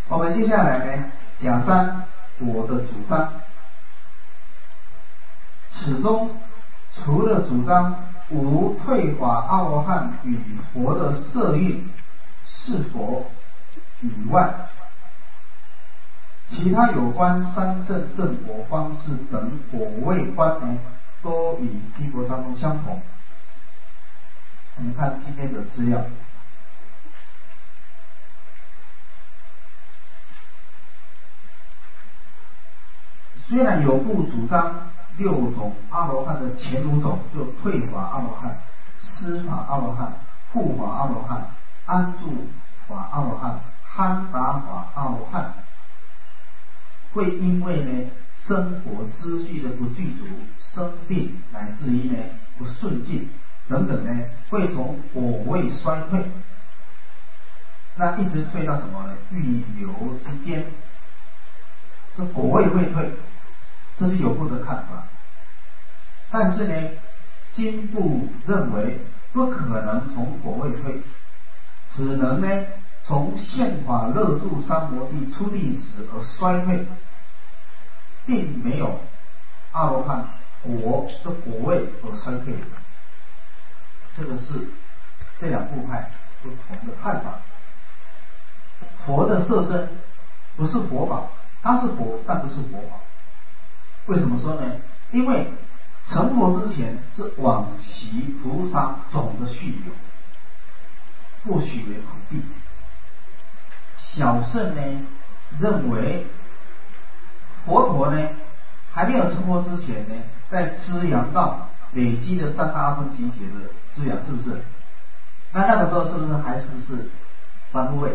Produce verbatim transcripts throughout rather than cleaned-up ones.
我们接下来呢，甲三我的主张，此中除了主张无退法阿罗汉与佛的色蕴是佛以外，其他有关三圣正果方式等果位观呢，都与毗婆沙宗相同。我们看今天的资料，虽然有部主张六种阿罗汉的前五种，就退法阿罗汉、施法阿罗汉、护法阿罗汉、安住法阿罗汉、憨达法阿罗汉，会因为呢生活资序的不具足、生病乃至于呢不顺境等等呢，会从果位衰退，那一直退到什么呢？预流之间，这果位会退，这是有部的看法。但是呢，经部认为不可能从果位退，只能呢从宪法乐住三摩地出地时而衰退，并没有阿罗汉果的果位而衰退。这个是这两部派不同的看法。佛的色身不是佛法，它是佛，但不是佛法。为什么说呢？因为成佛之前是往昔菩萨种的续流，不许为苦地。小圣呢认为佛陀呢还没有成佛之前呢，在滋养到累积的三大阿僧祇劫的滋养，是不是？那那个时候是不是还是是凡夫位？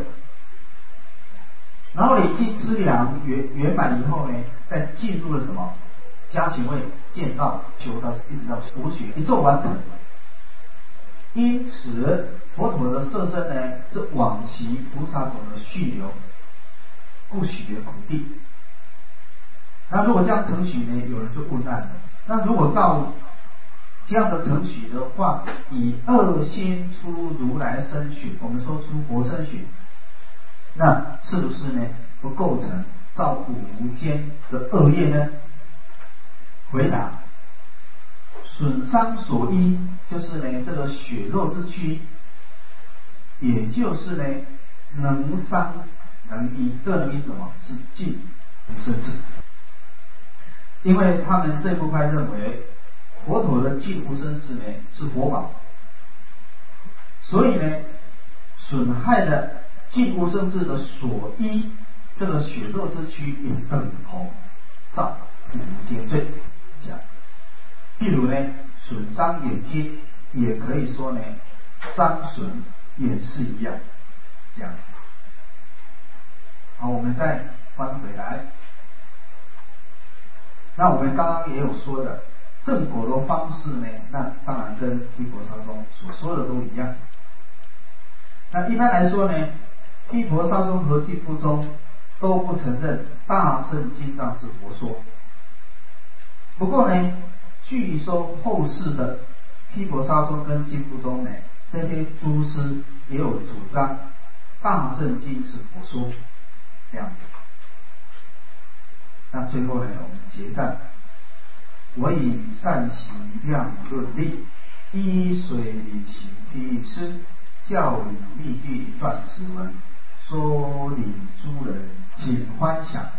然后累积资粮圆圆满以后呢，再进入了什么加行位、见道、求道，一直到佛学，一做完成。因此，佛陀的色身呢是往昔菩萨种的续流，不许为苦地。那如果这样承许呢，有人就问难了。那如果照这样的承许的话，以二心出如来身血，我们说出佛身血，那是不是呢不构成造无间的恶业呢？回答：损伤所依，就是呢这个血肉之躯，也就是呢能伤能依，这能依什么？是尽无生智。因为他们这部派认为佛陀的尽无生智呢是佛法，所以呢损害了尽无生智的所依这个血肉之躯，也等同造无间罪。这样，譬如呢损伤眼睛，也可以说呢伤损眼视一样，这样子。好，我们再翻回来。那我们刚刚也有说的正果的方式呢，那当然跟毗婆沙宗所说的都一样。那一般来说呢，毗婆沙宗和净土宗都不承认大乘经藏是佛说。不过呢，据说后世的毗婆沙宗跟净土宗呢，这些诸师也有主张大乘经是佛说，这样子。那最后呢，我们结赞：我以善习量论力，依水理行披师，教以密句断此文，说领诸人请欢想。